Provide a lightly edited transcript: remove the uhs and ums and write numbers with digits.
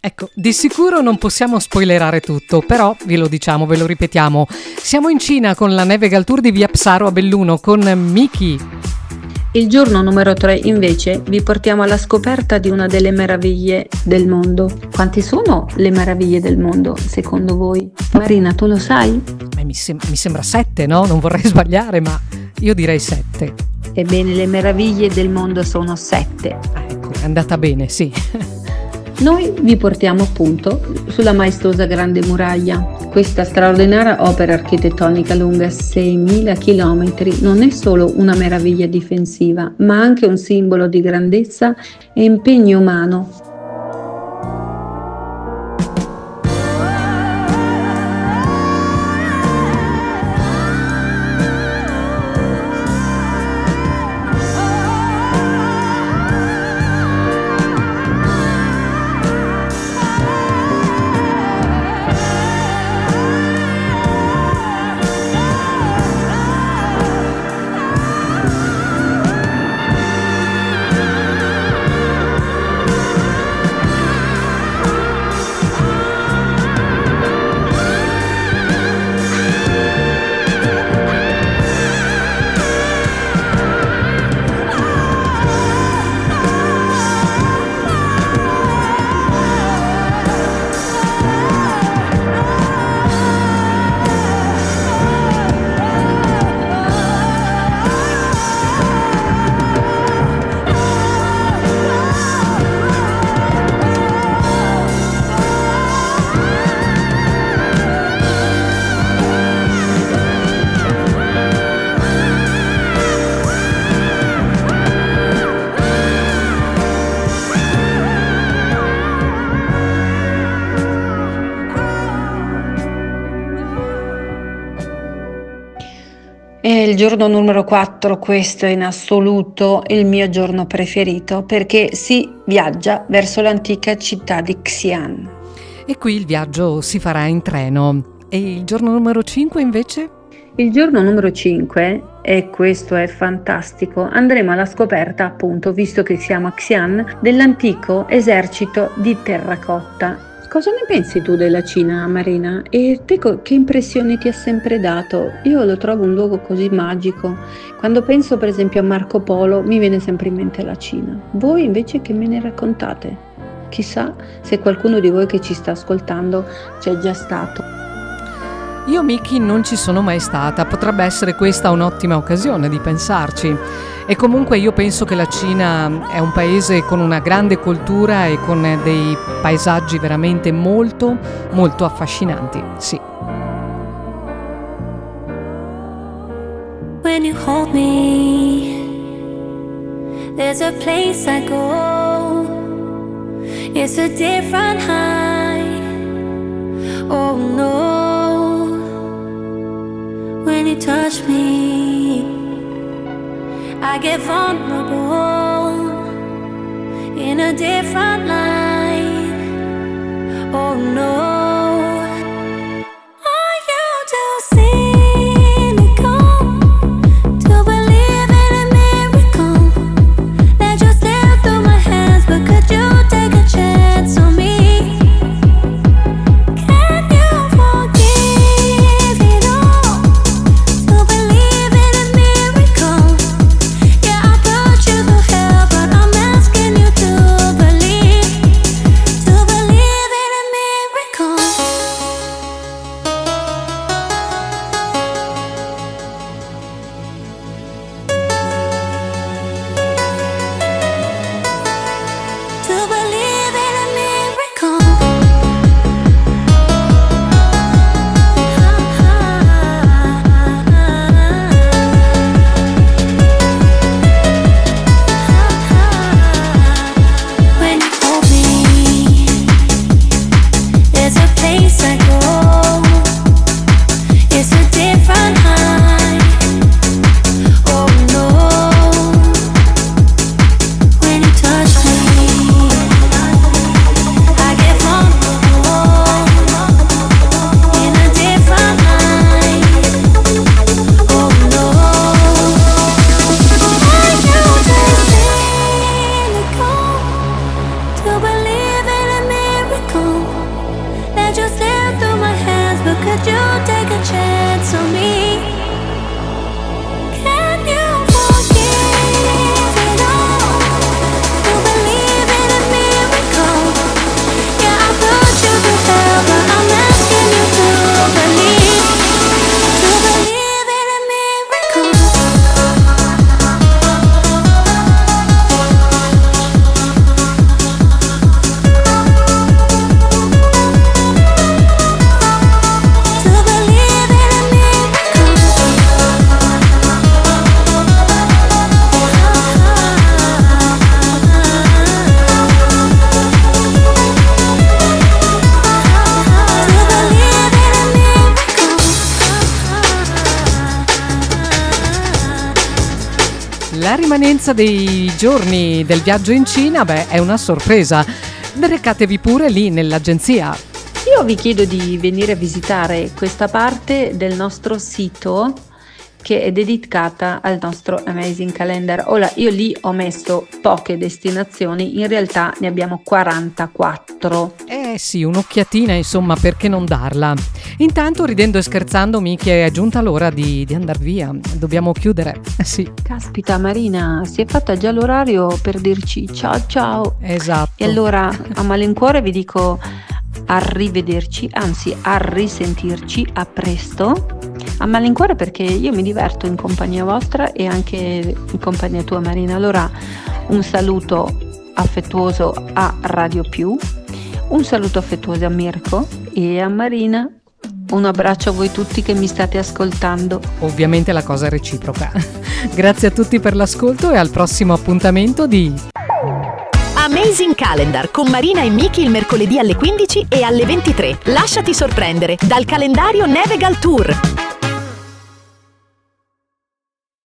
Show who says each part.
Speaker 1: Ecco, di sicuro non possiamo spoilerare tutto, però ve lo diciamo, ve lo ripetiamo. Siamo in Cina con la Navigal Tour di Via Psaro a Belluno con Miki.
Speaker 2: Il giorno numero 3 invece vi portiamo alla scoperta di una delle meraviglie del mondo. Quante sono le meraviglie del mondo secondo voi? Marina, tu lo sai?
Speaker 1: Mi sembra 7, no? Non vorrei sbagliare, ma io direi 7.
Speaker 2: Ebbene, le meraviglie del mondo sono 7.
Speaker 1: Ecco, è andata bene, sì.
Speaker 2: Noi vi portiamo appunto sulla maestosa Grande Muraglia. Questa straordinaria opera architettonica lunga 6.000 km non è solo una meraviglia difensiva, ma anche un simbolo di grandezza e impegno umano. E il giorno numero 4, questo è in assoluto il mio giorno preferito perché si viaggia verso l'antica città di Xi'an.
Speaker 1: E qui il viaggio si farà in treno. E il giorno numero 5 invece?
Speaker 2: Il giorno numero 5, e questo è fantastico, andremo alla scoperta appunto, visto che siamo a Xi'an, dell'antico esercito di terracotta. Cosa ne pensi tu della Cina, Marina? E te che impressioni ti ha sempre dato? Io lo trovo un luogo così magico. Quando penso per esempio a Marco Polo mi viene sempre in mente la Cina. Voi invece che me ne raccontate? Chissà se qualcuno di voi che ci sta ascoltando c'è già stato.
Speaker 1: Io, Miki, non ci sono mai stata, potrebbe essere questa un'ottima occasione di pensarci. E comunque io penso che la Cina è un paese con una grande cultura e con dei paesaggi veramente molto, molto affascinanti, sì.
Speaker 3: When you hold me, there's a place I go. It's a different high. Oh no. When you touch me, I get vulnerable in a different light. Oh no. Are you too cynical to believe in a miracle that just slipped through my hands? But could you take a chance on me? Can you forgive it all to believe in a miracle? Yeah, I'll put you through hell, but I'm asking you to believe.
Speaker 1: rimanenza dei giorni del viaggio in Cina, è una sorpresa. Recatevi pure lì nell'agenzia.
Speaker 2: Io vi chiedo di venire a visitare questa parte del nostro sito che è dedicata al nostro Amazing Calendar. Ora, io lì ho messo poche destinazioni, in realtà ne abbiamo 44.
Speaker 1: Sì, un'occhiatina, insomma, perché non darla? Intanto, ridendo e scherzando, Miki, è giunta l'ora di andar via. Dobbiamo chiudere. Sì.
Speaker 2: Caspita, Marina, si è fatta già l'orario per dirci ciao ciao.
Speaker 1: Esatto.
Speaker 2: E allora, a malincuore vi dico arrivederci, anzi a risentirci, a presto. A malincuore perché io mi diverto in compagnia vostra e anche in compagnia tua, Marina. Allora, un saluto affettuoso a Radio Più, un saluto affettuoso a Mirko e a Marina. Un abbraccio a voi tutti che mi state ascoltando.
Speaker 1: Ovviamente la cosa è reciproca. Grazie a tutti per l'ascolto e al prossimo appuntamento di
Speaker 4: Amazing Calendar con Marina e Miki il mercoledì alle 15 e alle 23. Lasciati sorprendere dal calendario Navigal Tour.